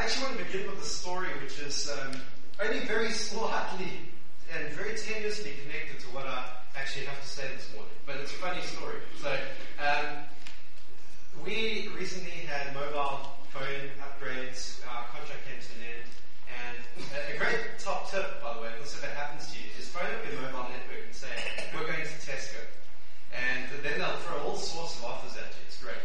actually want to begin with a story which is only very slightly and very tenuously connected to what I actually have to say this morning. But it's a funny story. So, we recently had mobile phone upgrades. Our contract came to an end. And a great top tip, by the way, if this ever happens to you, is phone up your mobile network and say, we're going to Tesco. And then they'll throw all sorts of offers at you. It's great.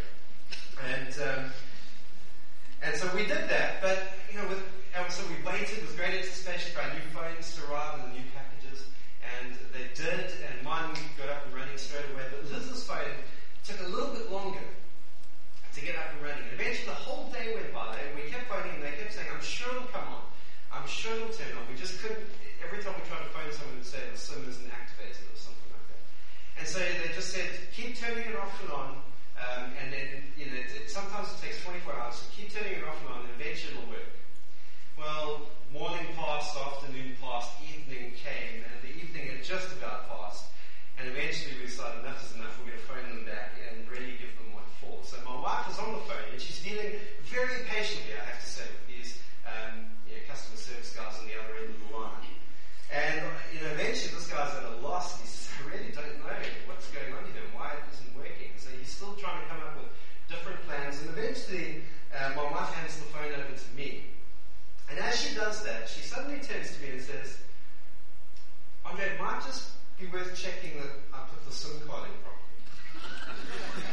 And so we did that, but so we waited with great anticipation for our new phones to arrive and the new packages, and they did, and mine got up and running straight away. But Liz's phone took a little bit longer to get up and running. And eventually the whole day went by, and we kept phoning, and they kept saying, "I'm sure it'll come on. I'm sure it'll turn on." We just couldn't. Every time we tried to phone someone, it would say the SIM isn't activated or something like that. And so they just said, keep turning it off and on. And then, sometimes it takes 24 hours, so keep turning it off and on, and eventually it'll work. Well, morning passed, afternoon passed, evening came, and the evening had just about passed. And eventually we decided enough is enough, we're going to phone them back and really give them what for. So my wife was on the phone, and she's dealing very patiently, I have to say, with these customer service guys on the other end of the line. And eventually this guy's at a loss, and he says, I really don't know what's going on here, why it isn't working. So he's still trying to come up with different plans, and eventually my wife hands the phone over to me. And as she does that, she suddenly turns to me and says, Andre, it might just be worth checking that I put the SIM card in properly.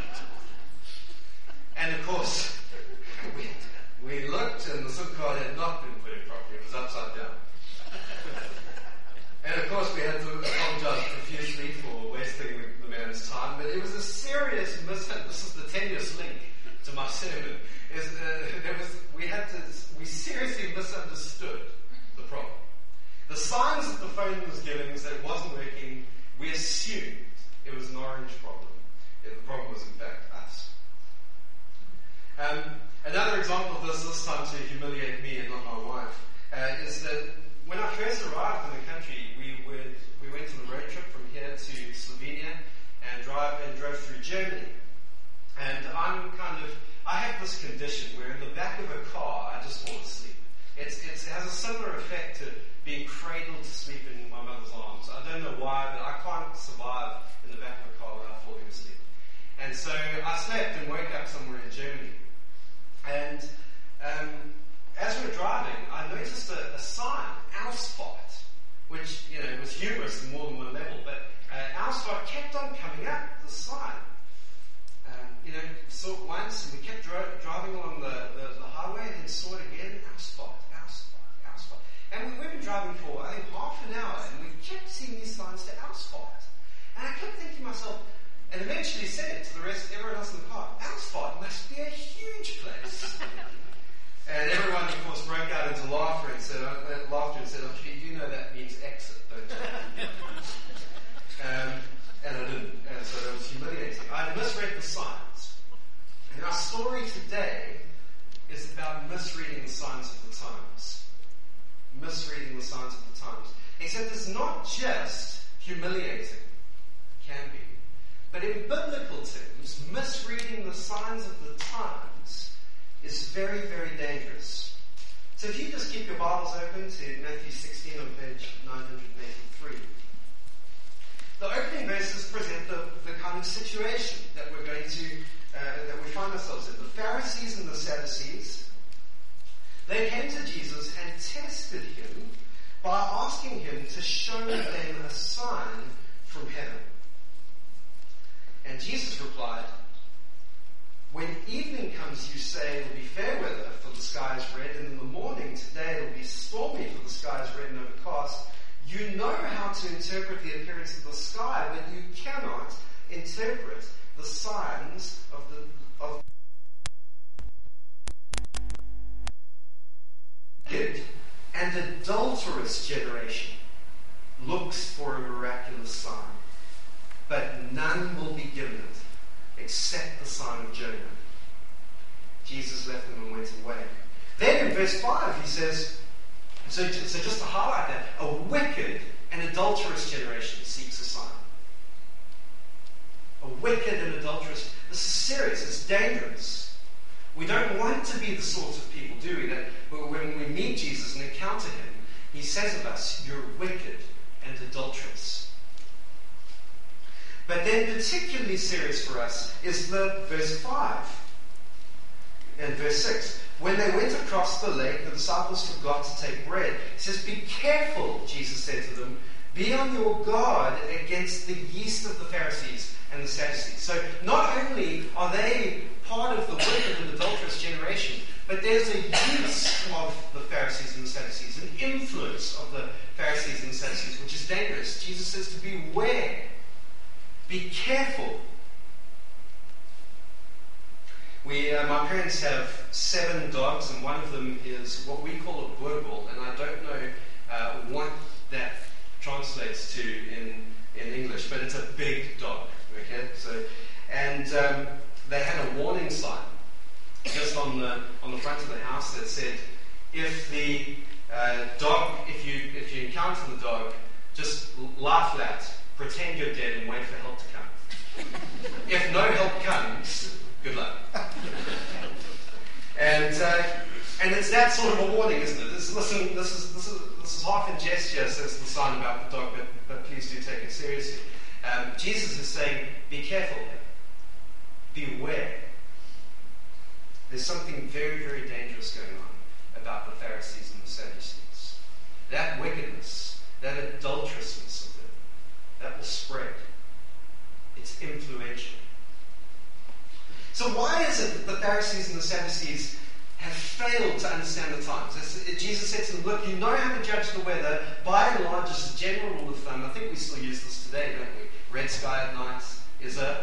And of course, we looked, and the SIM card had not been put in properly. It was upside down. And of course, we had to apologize profusely for wasting the man's time, but it was a serious misunderstanding. This is the tenuous link to my sermon. We seriously misunderstood the problem. The signs that the phone was giving was that it wasn't working. We assumed it was an orange problem. The problem was in fact us. Another example of this time to humiliate me and not my wife, is that when I first arrived in the country, we went on a road trip from here to Slovenia and drove through Germany. And I have this condition where in the back of a car, I just fall asleep. It has a similar effect to being cradled to sleep in my mother's arms. I don't know why, but I can't survive in the back of a car without falling asleep. And so I slept and woke up somewhere in Germany. And as we were driving, I noticed a sign, Ausfahrt, which was humorous in more than one level, but Ausfahrt kept on coming up, the sign. Saw it once, and we kept driving along the highway, and then saw it again, Ausfahrt. And we've been driving for, I think, half an hour, and we kept seeing these signs to Ausfahrt. And I kept thinking to myself, and eventually said to everyone else in the car, Ausfahrt must be a huge place. And everyone, of course, broke out into laughter and said, okay, you know that means exit, don't you? And I didn't. And so that was humiliating. I misread the signs. And our story today is about misreading the signs of the times. Misreading the signs of the times. Except it's not just humiliating. It can be. But in biblical terms, misreading the signs of the times is very, very dangerous. So if you just keep your Bibles open to Matthew 16 on page 983. The opening verses present the kind of situation that we're going to, that we find ourselves in. The Pharisees and the Sadducees, they came to Jesus and tested him by asking him to show them a sign from heaven. And Jesus replied, when evening comes, you say it'll be fair weather, for the sky is red, and in the morning today it'll be stormy, for the sky is red and overcast. You know how to interpret the appearance of the sky, but you cannot interpret the signs of wicked and adulterous generation looks for a miraculous sign, but none will be given it except the sign of Jonah. Jesus left them and went away. Then in verse 5 he says, so just to highlight that, a wicked and adulterous generation seeks a sign. A wicked and adulterous, this is serious, it's dangerous. We don't want to be the sort of people, do we, that when we meet Jesus and encounter him, he says of us, you're wicked and adulterous. But then particularly serious for us is the verse 5 and verse 6. When they went across the lake, the disciples forgot to take bread. It says, be careful, Jesus said to them, be on your guard against the yeast of the Pharisees and the Sadducees. So not only are they part of the wicked and adulterous generation, but there's a use of the Pharisees and the Sadducees, an influence of the Pharisees and the Sadducees, which is dangerous. Jesus says to beware, be careful. My parents have 7 dogs, and one of them is what we call a boerbal, and I don't know what that translates to in English, but it's a big dog. Okay, so they had a warning sign just on the front of the house that said, if the dog, if you encounter the dog, just lie flat, pretend you're dead, and wait for help to come. If no help comes, good luck. And it's that sort of a warning, isn't it? Listen, this is half in gesture, says the sign about the dog, but please do take it seriously. Jesus is saying, be careful here. Beware. There's something very, very dangerous going on about the Pharisees and the Sadducees. That wickedness, that adulterousness of them, that will spread. It's influential. So why is it that the Pharisees and the Sadducees have failed to understand the times? Jesus said to them, look, you know how to judge the weather. By and large, as a general rule of thumb, I think we still use this today, don't we? Red sky at night is a...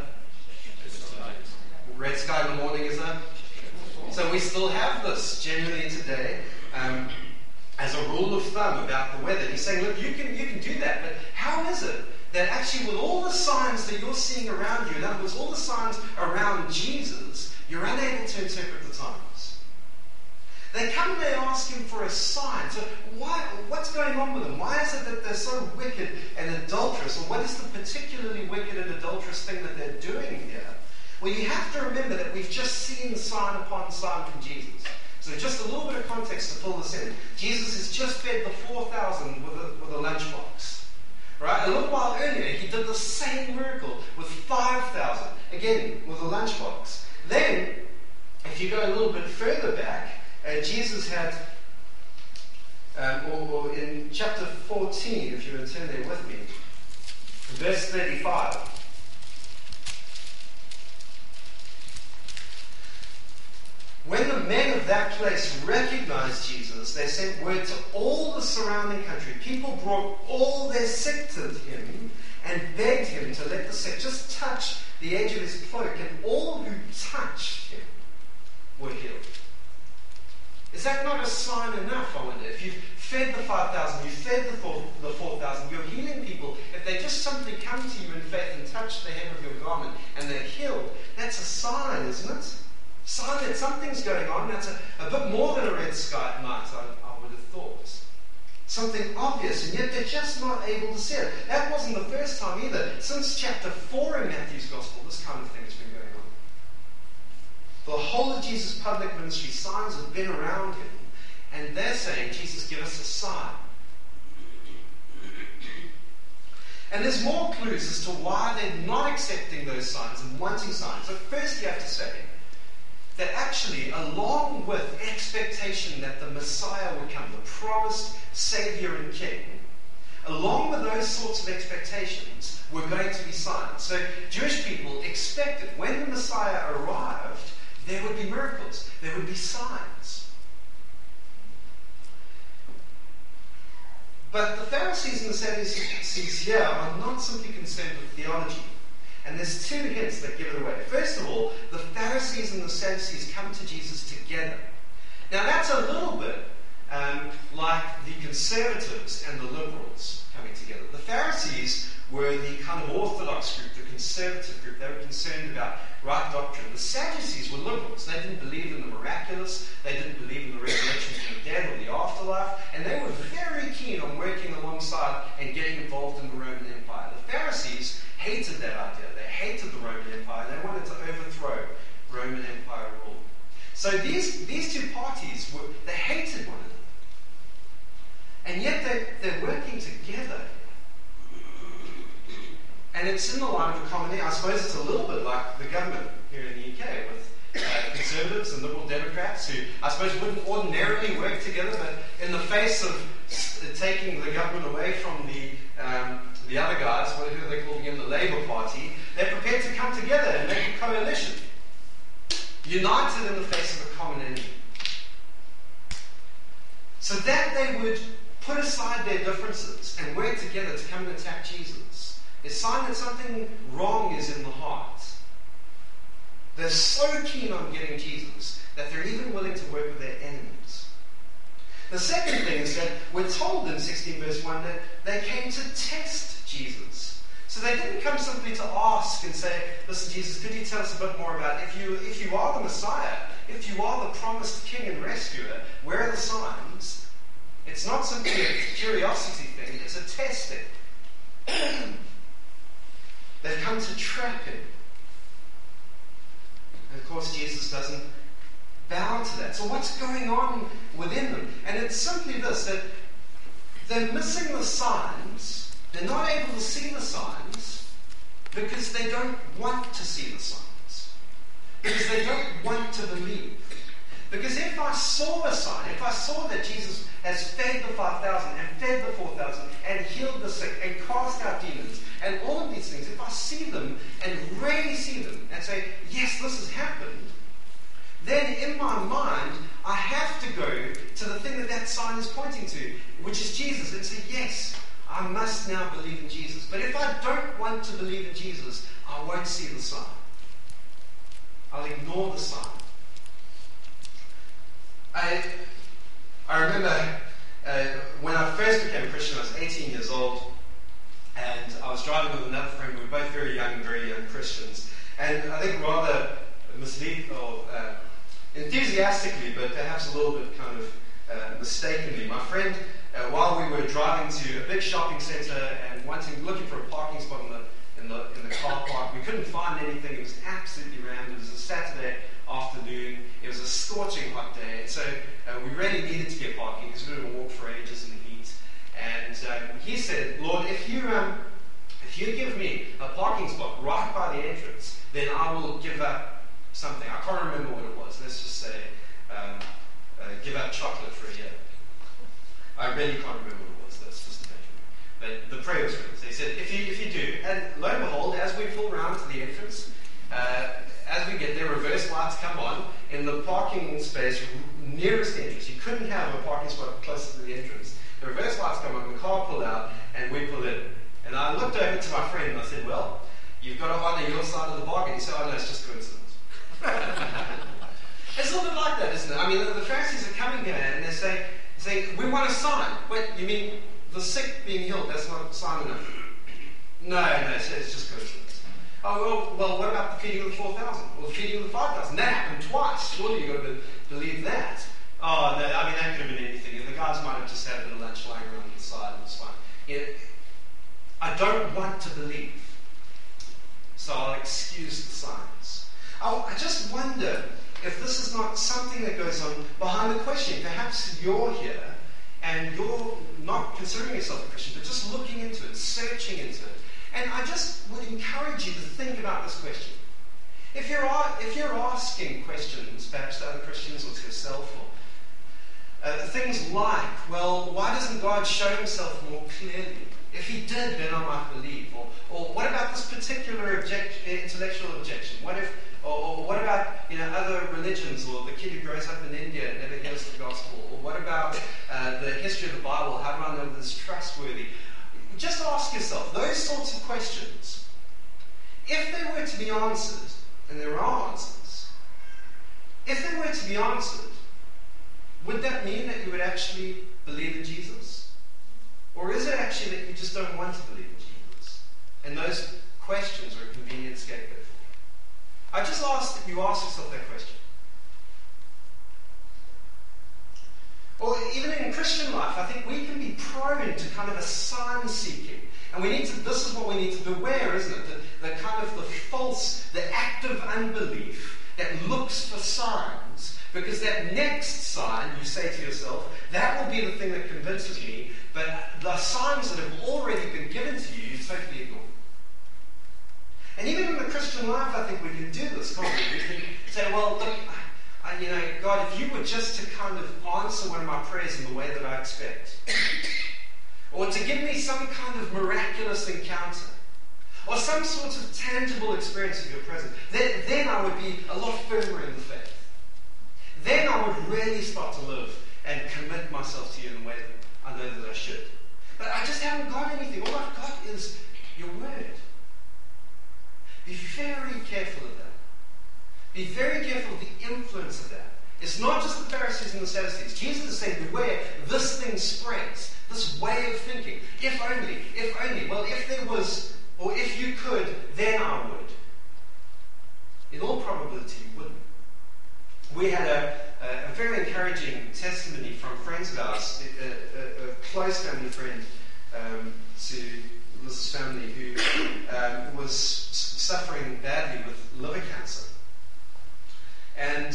Red sky in the morning is a... So we still have this generally today as a rule of thumb about the weather. He's saying, look, you can do that, but how is it that actually with all the signs that you're seeing around you, in other words, all the signs around Jesus, you're unable to interpret the times? They come and they ask him for a sign. So what's going on with them? Why is it that they're so wicked and adulterous? Or what is the particularly wicked and adulterous thing that they're doing here? Well, you have to remember that we've just seen sign upon sign from Jesus. So just a little bit of context to fill this in. Jesus has just fed the 4,000 with a lunchbox. Right? A little while earlier, he did the same miracle with 5,000, again, with a lunchbox. Then, if you go a little bit further back, Jesus had, or in chapter 14, if you would turn there with me, verse 35. When the men of that place recognized Jesus, they sent word to all the surrounding country. People brought all their sick to him and begged him to let the sick just touch the edge of his cloak, and all who touched him were healed. Is that not a sign enough, I wonder? If you've fed the 5,000, you've fed the 4,000, you're healing people. If they just simply come to you in faith and touch the hem of your garment and they're healed, that's a sign, isn't it? Sign that something's going on. That's a bit more than a red sky at night, I would have thought. Something obvious, and yet they're just not able to see it. That wasn't the first time either. Since chapter 4 in Matthew's Gospel, this kind of thing has been going on. For the whole of Jesus' public ministry, signs have been around him, and they're saying, Jesus, give us a sign. And there's more clues as to why they're not accepting those signs and wanting signs. So first you have to say that actually, along with expectation that the Messiah would come, the promised Savior and King, along with those sorts of expectations were going to be signs. So Jewish people expected when the Messiah arrived, there would be miracles, there would be signs. But the Pharisees and the Sadducees here are not simply concerned with theology. And there's 2 hints that give it away. First of all, the Pharisees and the Sadducees come to Jesus together. Now that's a little bit like the conservatives and the liberals coming together. The Pharisees were the kind of orthodox group, the conservative group. They were concerned about right doctrine. The Sadducees were liberals. They didn't believe in the miraculous. They didn't believe in the resurrection from the dead or the afterlife. And they were very keen on working alongside and getting involved in the Roman Empire. The Pharisees hated that idea. They hated the Roman Empire. They wanted to overthrow Roman Empire rule. So these two parties, they hated one another. And yet they're working together. And it's in the line of a common end. I suppose it's a little bit like the government here in the UK with Conservatives and Liberal Democrats who I suppose wouldn't ordinarily work together, but in the face of taking the government away from the other guys, whatever they call again, the Labour Party, they're prepared to come together and make a coalition, united in the face of a common enemy. So that they would put aside their differences and work together to come and attack Jesus is a sign that something wrong is in the heart. They're so keen on getting Jesus that they're even willing to work with their enemies. The second thing is that we're told in 16 verse 1 that they came to test Jesus. So they didn't come simply to ask and say, listen, Jesus, could you tell us a bit more about if you are the Messiah, if you are the promised King and Rescuer, where are the signs? It's not simply a curiosity thing, it's a testing. They've come to trap him. And of course, Jesus doesn't bow to that. So what's going on within them? And it's simply this, that they're missing the signs. They're not able to see the signs because they don't want to see the signs. Because they don't want to believe. Because if I saw a sign, if I saw that Jesus has fed the 5,000 and fed the 4,000 and healed the sick and cast out demons and all of these things, if I see them and really see them and say, yes, this has happened, then in my mind, I have to go to the thing that sign is pointing to, which is Jesus, and say, yes, I must now believe in Jesus. But if I don't want to believe in Jesus, I won't see the sign. I'll ignore the sign. I remember when I first became a Christian, I was 18 years old, and I was driving with another friend. We were both very young Christians. And I think rather enthusiastically, but perhaps a little bit kind of mistakenly, my friend, while we were driving to a big shopping centre and looking for a parking spot in the car park, we couldn't find anything. It was absolutely rammed. It was a Saturday afternoon. It was a scorching hot day, and so we really needed to get parking because we were going to walk for ages in the heat. And he said, Lord, if you give me a parking spot right by the entrance, then I will give up something. I can't remember what it was. Let's just say give up chocolate for a year. I really can't remember what it was. That's just amazing. But the prayer was written. So he said, if you do, and lo and behold, as we pull round to the entrance, as we get there, reverse lights come on in the parking space nearest the entrance. You couldn't have a parking spot closer to the entrance. The reverse lights come on, the car pull out, and we pull in. And I looked over to my friend and I said, well, you've got to honour your side of the bargain. He said, oh no, it's just coincidence. It's a little bit like that, isn't it? I mean, the Pharisees are coming here and they're saying, we want a sign. Wait, you mean the sick being healed, that's not a sign enough? No, it's just coincidence. Oh, well, what about the feeding of the 4,000? Well, the feeding of the 5,000. That happened twice. Surely you've got to believe that. Oh, no, I mean, that could have been anything. The guys might have just had a bit of lunch lying around the side and it's fine. I don't want to believe. So I'll excuse the signs. I just wonder if this is not something that goes on behind the question. Perhaps you're here and you're not considering yourself a Christian, but just looking into it, searching into it. And I just would encourage you to think about this question. If you're asking questions, perhaps to other Christians or to yourself, or things like, well, why doesn't God show himself more clearly? If he did, then I might believe. Or what about this particular intellectual objection? What about other religions, or the kid who grows up in India and never hears the gospel? Or what about the history of the Bible? How do I know this is trustworthy? Just ask yourself those sorts of questions. If they were to be answered, and there are answers, if they were to be answered, would that mean that you would actually believe in Jesus? Or is it actually that you just don't want to believe in Jesus? And those questions are a convenient scapegoat for you. I just ask that you ask yourself that question. Or even in Christian life, I think we can be prone to kind of a sign seeking. And this is what we need to beware, isn't it? The kind of the false, the active unbelief that looks for signs Because that next sign, you say to yourself, that will be the thing that convinces me, but the signs that have already been given to you, you totally ignore. And even in the Christian life, I think we can do this, can't we? We can say, well, look, God, if you were just to kind of answer one of my prayers in the way that I expect, or to give me some kind of miraculous encounter, or some sort of tangible experience of your presence, then I would be a lot firmer in the faith. Then I would really start to live and commit myself to you in the way that I know that I should. But I just haven't got anything. All I've got is your word. Be very careful of that. Be very careful of the influence of that. It's not just the Pharisees and the Sadducees. Jesus is saying, beware, this thing spreads. This way of thinking. If only. Well, if there was, or if you could, then I would. In all probability, you wouldn't. We had a very encouraging testimony from friends of ours, a close family friend to Liz's family who was suffering badly with liver cancer. And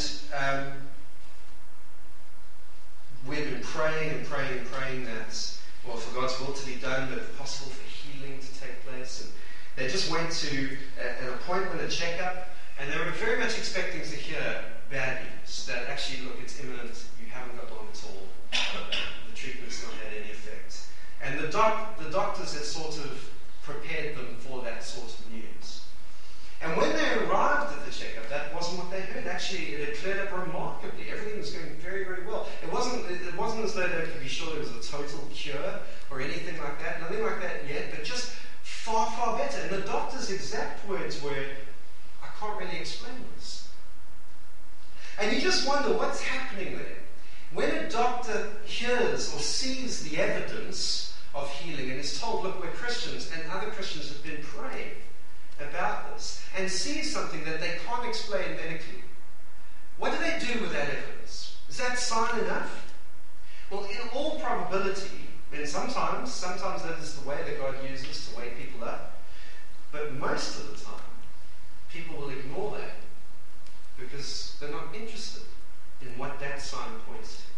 we've been praying that, well, for God's will to be done, but if possible for healing to take place. And they just went to an appointment, a checkup, and they were very much expecting to hear bad news, that actually, look, it's imminent, you haven't got long at all, the treatment's not had any effect. And the doctors had sort of prepared them for that sort of news. And when they arrived at the checkup, that wasn't what they heard. Actually, it had cleared up remarkably. Everything was going very, very well. It wasn't as though they could be sure there was a total cure or anything like that. Nothing like that yet, but just far, far better. And the doctor's exact words were, I can't really explain this. And you just wonder what's happening there. When a doctor hears or sees the evidence of healing and is told, look, we're Christians, and other Christians have been praying about this, and sees something that they can't explain medically, what do they do with that evidence? Is that sign enough? Well, in all probability, and sometimes that is the way that God uses to wake people up, but most of the time, people will ignore that because they're not interested in what that sign points to.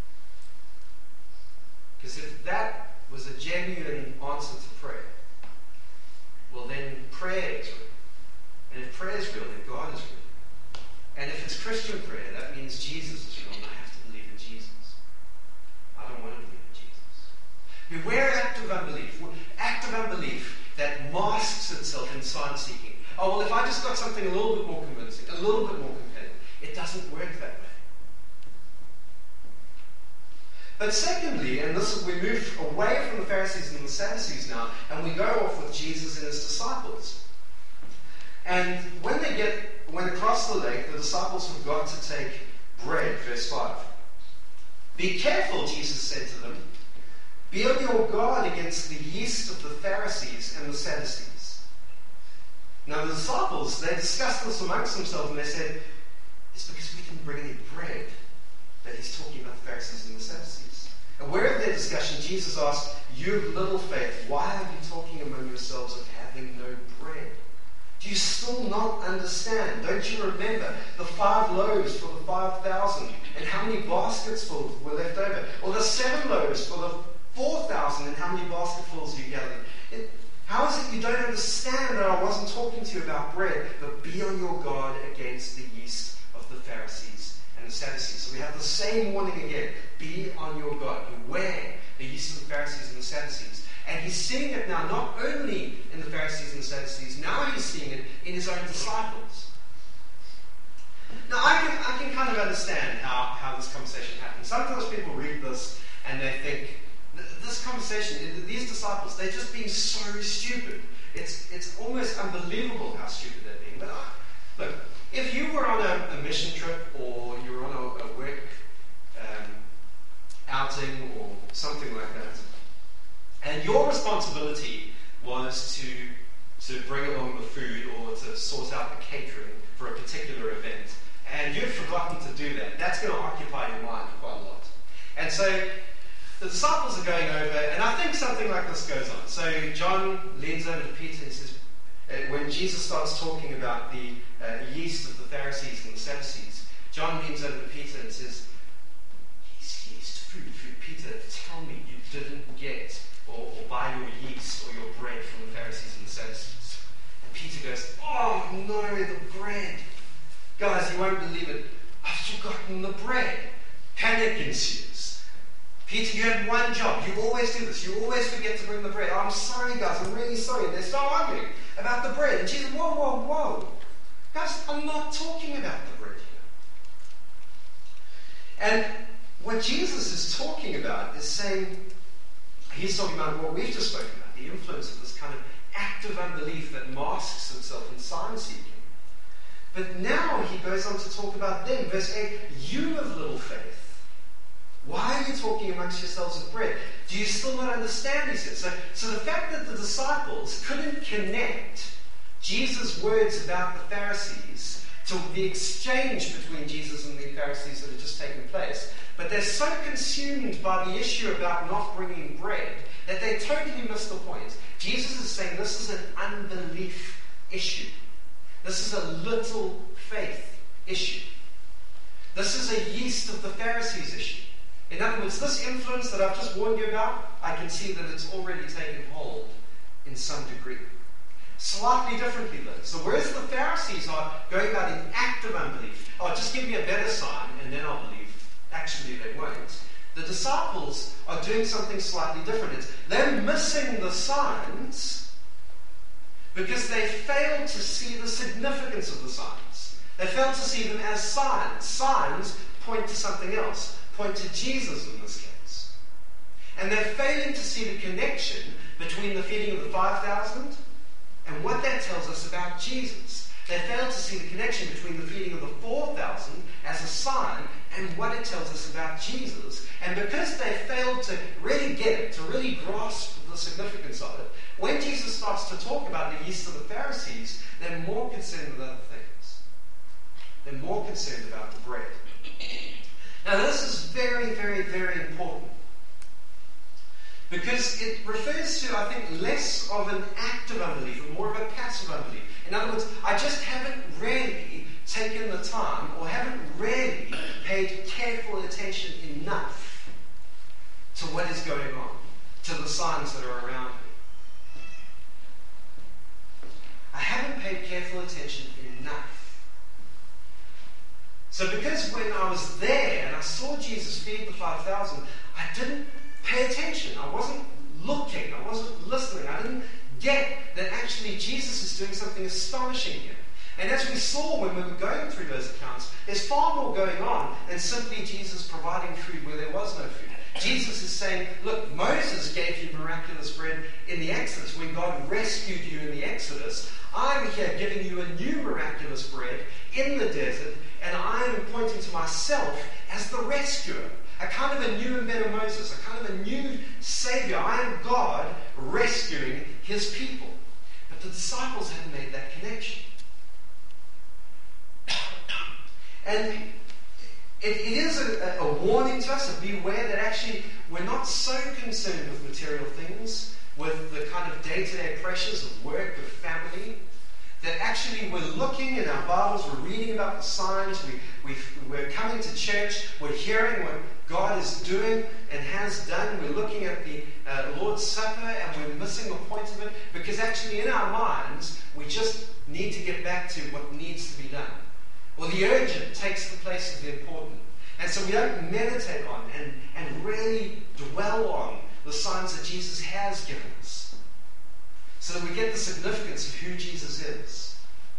Because if that was a genuine answer to prayer, well then prayer is real. And if prayer is real, then God is real. And if it's Christian prayer, that means Jesus is real, and I have to believe in Jesus. I don't want to believe in Jesus. Beware active unbelief. Active unbelief that masks itself in sign seeking. Oh, well, if I just got something a little bit more convincing, a little bit more compelling, it doesn't work that way. But secondly, and we move away from the Pharisees and the Sadducees now, and we go off with Jesus and his disciples. And when they went across the lake, the disciples forgot to take bread, verse 5. Be careful, Jesus said to them. Be on your guard against the yeast of the Pharisees and the Sadducees. Now the disciples, they discussed this amongst themselves, and they said, it's because we didn't bring any bread that he's talking about the Pharisees and the Sadducees. And where in their discussion, Jesus asked, you of little faith, why are you talking among yourselves of having no bread? Do you still not understand? Don't you remember the 5 loaves for the 5,000, and how many baskets full were left over? Or the 7 loaves for the 4,000, and how many basketfuls you gathered? How is it you don't understand that I wasn't talking to you about bread, but be on your guard against the yeast of the Pharisees and the Sadducees? So we have the same warning again. Be on your guard. Beware the yeast of the Pharisees and the Sadducees. And he's seeing it now not only in the Pharisees and the Sadducees, now he's seeing it in his own disciples. Now I can kind of understand how this conversation happened. Sometimes people read this and they think, this conversation, these disciples, they're just being so stupid. It's almost unbelievable how stupid they're being. But look, if you were on a mission trip, or you were on a work outing or something like that, and your responsibility was to bring along the food or to sort out the catering for a particular event, and you'd forgotten to do that, that's going to occupy your mind quite a lot. And so the disciples are going over, and I think something like this goes on. So John leans over to Peter and says, when Jesus starts talking about the yeast of the Pharisees and the Sadducees, John leans over to Peter and says, yeast, food. Peter, tell me you didn't get or buy your yeast or your bread from the Pharisees and the Sadducees. And Peter goes, oh no, the bread. Guys, you won't believe it. I've forgotten the bread. Panic ensues. Peter, you had one job. You always do this. You always forget to bring the bread. I'm sorry, guys. I'm really sorry. And they start arguing about the bread. And Jesus, whoa. Guys, I'm not talking about the bread here. And what Jesus is talking about is saying, he's talking about what we've just spoken about, the influence of this kind of active unbelief that masks itself in sign seeking. But now he goes on to talk about them. Verse 8, you of little faith, why are you talking amongst yourselves of bread? Do you still not understand, he says? So the fact that the disciples couldn't connect Jesus' words about the Pharisees to the exchange between Jesus and the Pharisees that had just taken place, but they're so consumed by the issue about not bringing bread that they totally miss the point. Jesus is saying this is an unbelief issue. This is a little faith issue. This is a yeast of the Pharisees issue. In other words, this influence that I've just warned you about, I can see that it's already taken hold in some degree. Slightly differently though. So whereas the Pharisees are going about in active unbelief, oh, just give me a better sign and then I'll believe. Actually, they won't. The disciples are doing something slightly different. They're missing the signs because they failed to see the significance of the signs. They failed to see them as signs. Signs point to something else, point to Jesus in this case. And they're failing to see the connection between the feeding of the 5,000 and what that tells us about Jesus. They failed to see the connection between the feeding of the 4,000 as a sign and what it tells us about Jesus. And because they failed to really get it, to really grasp the significance of it, when Jesus starts to talk about the yeast of the Pharisees, they're more concerned with other things. They're more concerned about the bread. Now this is very, very, very important, because it refers to, I think, less of an active unbelief and more of a passive unbelief. In other words, I just haven't really taken the time or haven't really paid careful attention enough to what is going on, to the signs that are around me. I haven't paid careful attention enough. So because when I was there and I saw Jesus feed the 5,000, I didn't pay attention. I wasn't looking. I wasn't listening. I didn't get that actually Jesus is doing something astonishing here. And as we saw when we were going through those accounts, there's far more going on than simply Jesus providing food where there was no food. Jesus is saying, look, Moses gave you miraculous bread in the Exodus. When God rescued you in the Exodus, I'm here giving you a new miraculous bread in the desert, and I am pointing to myself as the rescuer. A kind of a new and better Moses, a kind of a new Savior. I am God rescuing his people. But the disciples hadn't made that connection. And it is a warning to us, to beware that actually we're not so concerned with material things, with the kind of day-to-day pressures of work, of family, that actually we're looking in our Bibles, we're reading about the signs, we're coming to church, we're hearing what God is doing and has done, we're looking at the Lord's Supper and we're missing the point of it, because actually in our minds we just need to get back to what needs to be done. Or the urgent takes the place of the important. And so we don't meditate on and really dwell on the signs that Jesus has given us, so that we get the significance of who Jesus is.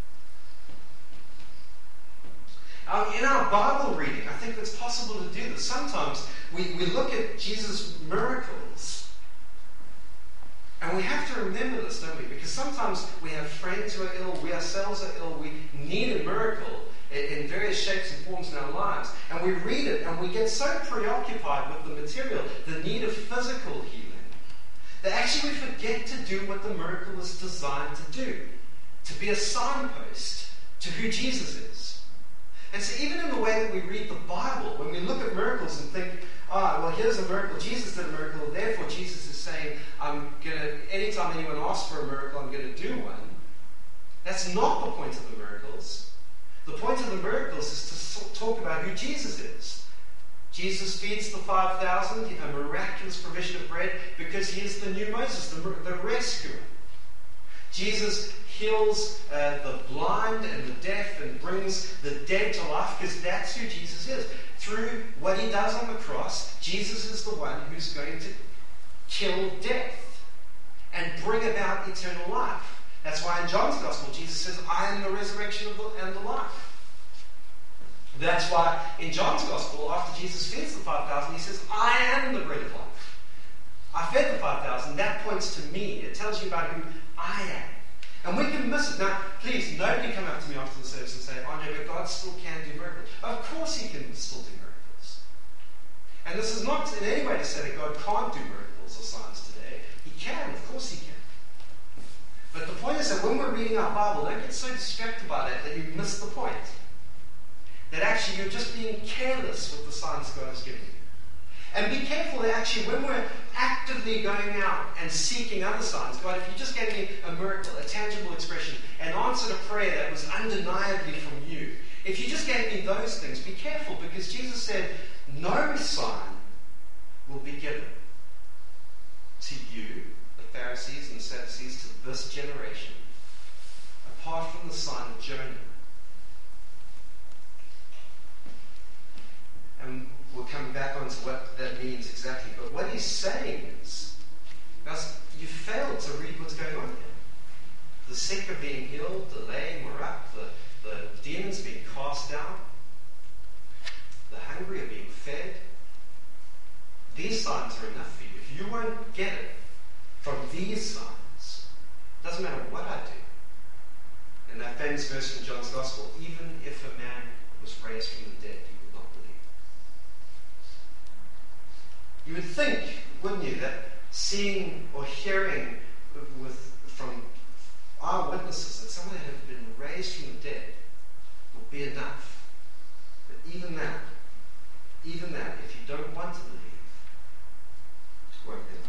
In our Bible reading, I think it's possible to do this. Sometimes we look at Jesus' miracles, and we have to remember this, don't we? Because sometimes we have friends who are ill, we ourselves are ill, we need a miracle in various shapes and forms in our lives. And we read it, and we get so preoccupied with the material, the need of physical healing, that actually we forget to do what the miracle was designed to do, to be a signpost to who Jesus is. And so even in the way that we read the Bible, when we look at miracles and think, well, here's a miracle, Jesus did a miracle, therefore Jesus is saying, anytime anyone asks for a miracle, I'm going to do one. That's not the point of the miracles. The point of the miracles is to talk about who Jesus is. Jesus feeds the 5,000, a miraculous provision of bread, because he is the new Moses, the rescuer. Jesus heals the blind and the deaf and brings the dead to life, because that's who Jesus is. Through what he does on the cross, Jesus is the one who's going to kill death and bring about eternal life. That's why in John's Gospel, Jesus says, I am the resurrection and the life. That's why in John's Gospel, after Jesus feeds the 5,000, he says, I am the bread of life. I fed the 5,000. That points to me. It tells you about who I am. And we can miss it. Now, please, nobody come up to me after the service and say, Andre, but God still can do miracles. Of course he can still do miracles. And this is not in any way to say that God can't do miracles or signs today. He can. Of course he can. But the point is that when we're reading our Bible, don't get so distracted by that you miss the point. That actually you're just being careless with the signs God has given you. And be careful that actually when we're actively going out and seeking other signs, God, if you just gave me a miracle, a tangible expression, an answer to prayer that was undeniably from you, if you just gave me those things, be careful, because Jesus said, no sign will be given to you, the Pharisees and the Sadducees, to this generation, apart from the sign of Jonah. And we'll come back onto what that means exactly. But what he's saying is, guys, you failed to read what's going on here. The sick are being healed, the lame are up, the demons being cast down, the hungry are being fed. These signs are enough for you. If you won't get it from these signs, it doesn't matter what I do. And that famous verse from John's Gospel, even if a man was raised from the dead, you would not believe. You would think, wouldn't you, that seeing or hearing from eyewitnesses that someone had been raised from the dead would be enough. But even that, if you don't want to believe, won't be enough.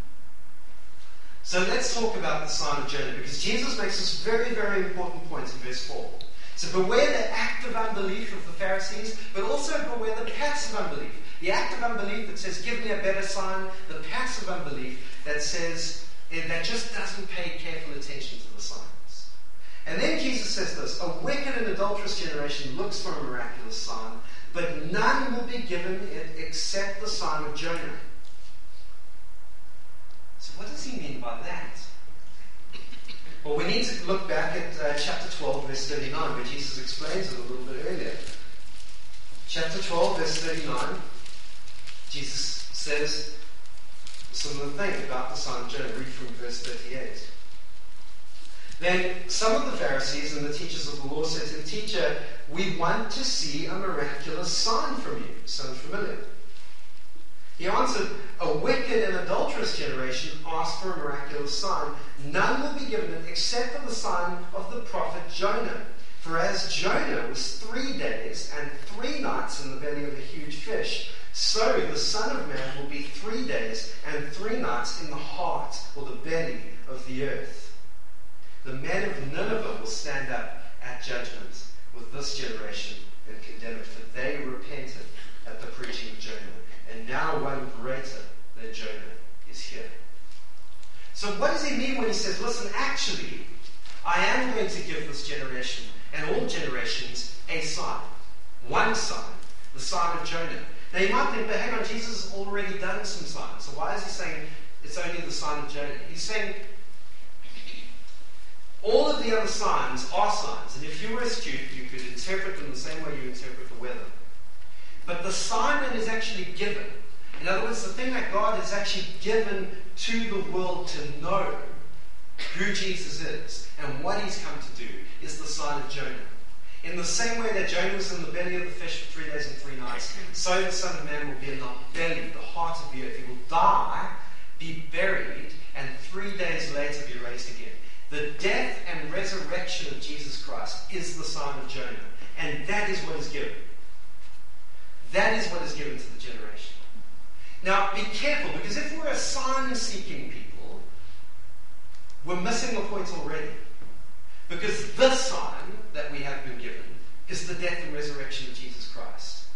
So let's talk about the sign of Jonah, because Jesus makes this very, very important point in verse 4. So beware the active unbelief of the Pharisees, but also beware the passive unbelief. The active unbelief that says, give me a better sign. The passive unbelief that says, that just doesn't pay careful attention to the signs. And then Jesus says this, a wicked and adulterous generation looks for a miraculous sign, but none will be given it except the sign of Jonah. So what does he mean by that? Well, we need to look back at chapter 12, verse 39, where Jesus explains it a little bit earlier. Chapter 12, verse 39, Jesus says a similar thing about the sign of Jonah. Read from verse 38. Then some of the Pharisees and the teachers of the law said to him, Teacher, we want to see a miraculous sign from you. Sounds familiar. He answered, a wicked and adulterous generation asked for a miraculous sign. None will be given it except for the sign of the prophet Jonah. For as Jonah was 3 days and 3 nights in the belly of a huge fish, so the Son of Man will be 3 days and 3 nights in the heart or the belly of the earth. The men of Nineveh will stand up at judgment with this generation and condemn it, for they repented at the preaching of Jonah. And now one greater than Jonah is here. So what does he mean when he says, listen, actually, I am going to give this generation and all generations a sign. One sign, the sign of Jonah. Now you might think, but hang on, Jesus has already done some signs. So why is he saying it's only the sign of Jonah? He's saying all of the other signs are signs. And if you were astute, you could interpret them the same way you interpret the weather. But the sign that is actually given, in other words, the thing that God has actually given to the world to know who Jesus is and what he's come to do, is the sign of Jonah. In the same way that Jonah was in the belly of the fish for 3 days and 3 nights, so the Son of Man will be in the belly, the heart of the earth. He will die, be buried, and 3 days later be raised again. The death and resurrection of Jesus Christ is the sign of Jonah. And that is what is given. That is what is given to the generation. Now, be careful, because if we're a sign-seeking people, we're missing the point already. Because the sign that we have been given is the death and resurrection of Jesus Christ.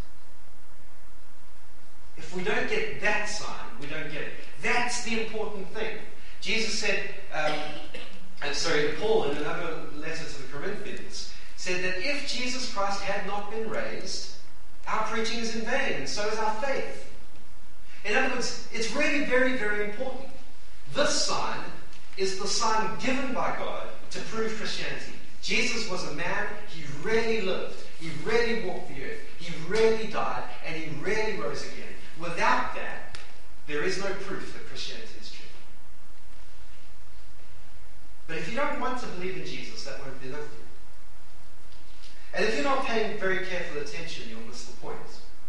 If we don't get that sign, we don't get it. That's the important thing. Jesus said, Paul in another letter to the Corinthians, said that if Jesus Christ had not been raised, our preaching is in vain, and so is our faith. In other words, it's really very, very important. This sign is the sign given by God to prove Christianity. Jesus was a man, he really lived, he really walked the earth, he really died, and he really rose again. Without that, there is no proof that Christianity is true. But if you don't want to believe in Jesus, that won't be enough for you. And if you're not paying very careful attention, you'll miss the point.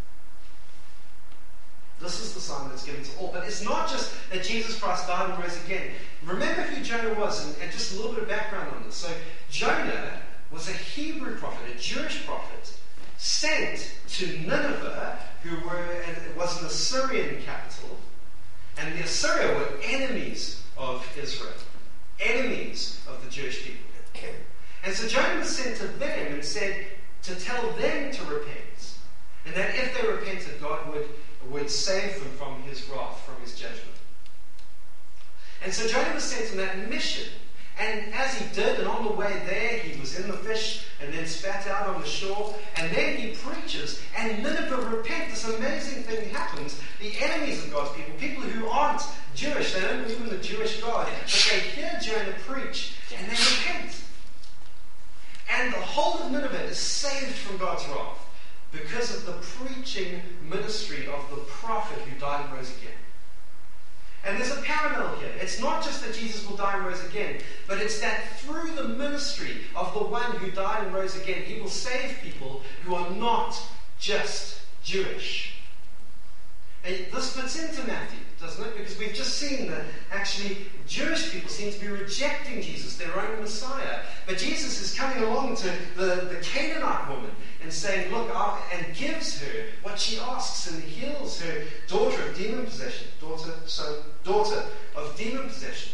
This is the sign that's given to all. But it's not just that Jesus Christ died and rose again. Remember who Jonah was, and just a little bit of background on this. So Jonah was a Hebrew prophet, a Jewish prophet, sent to Nineveh, it was an Assyrian capital, and the Assyria were enemies of Israel, enemies of the Jewish people. And so Jonah was sent to them and said to tell them to repent, and that if they repented, God would save them from his wrath, from his judgment. And so Jonah was sent on that mission. And as he did, and on the way there, he was in the fish and then spat out on the shore. And then he preaches, and Nineveh repent. This amazing thing happens. The enemies of God's people, people who aren't Jewish, they don't believe in the Jewish God, but they hear Jonah preach, and they repent. And the whole of Nineveh is saved from God's wrath because of the preaching ministry of the prophet who died and rose again. And there's a parallel here. It's not just that Jesus will die and rose again, but it's that through the ministry of the one who died and rose again, he will save people who are not just Jewish. And this fits into Matthew, doesn't it? Because we've just seen that actually Jewish people seem to be rejecting Jesus, their own Messiah. But Jesus is coming along to the Canaanite woman and saying, look, and gives her what she asks and heals her daughter of demon possession. Daughter of demon possession.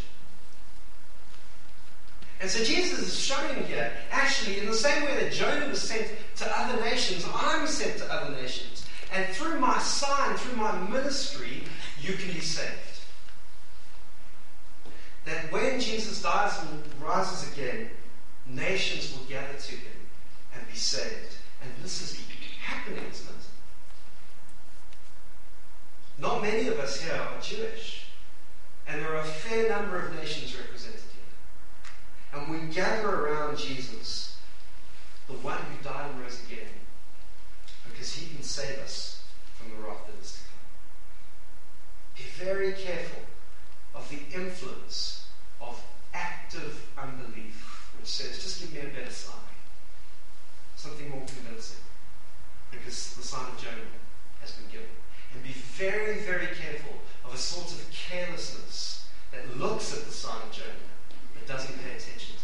And so Jesus is showing here, actually, in the same way that Jonah was sent to other nations, I'm sent to other nations. And through my sign, through my ministry, you can be saved. That when Jesus dies and rises again, nations will gather to him and be saved. And this is happening, isn't it? Not many of us here are Jewish. And there are a fair number of nations represented here. And we gather around Jesus, the one who died and rose again, because he can save us from the wrath that is to come. Be very careful of the influence of active unbelief, which says, just give me a better sign. Something more convincing. Because the sign of Jonah has been given. And be very, very careful of a sort of carelessness that looks at the sign of Jonah but doesn't pay attention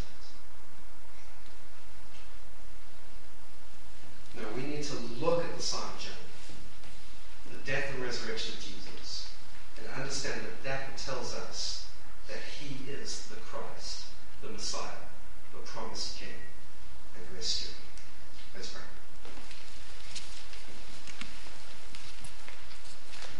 to it. No, we need to look at the sign of Jonah, the death and resurrection of Jesus, and understand that that tells us that he is the Christ, the Messiah, the promised King and rescuer. Let's pray.